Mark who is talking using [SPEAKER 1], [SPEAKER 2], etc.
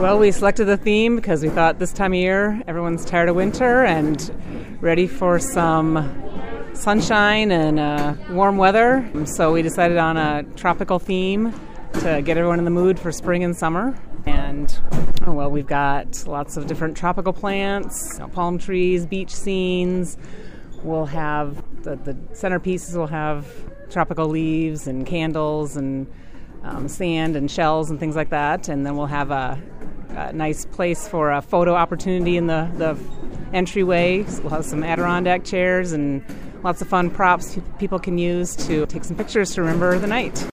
[SPEAKER 1] Well, we selected the theme because we thought this time of year everyone's tired of winter and ready for some sunshine and warm weather. So we decided on a tropical theme to get everyone in the mood for spring and summer. And, we've got lots of different tropical plants, palm trees, beach scenes. We'll have the centerpieces will have tropical leaves and candles and sand and shells and things like that. And then we'll have a nice place for a photo opportunity in the entryway. So we'll have some Adirondack chairs and lots of fun props people can use to take some pictures to remember the night.